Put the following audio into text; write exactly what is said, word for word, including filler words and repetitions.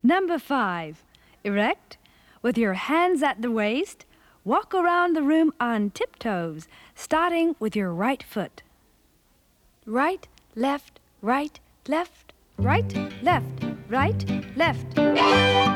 Number five, erect, with your hands at the waist, walk around the room on tiptoes, starting with your right foot. Right, left, right, left, right, left, right, left.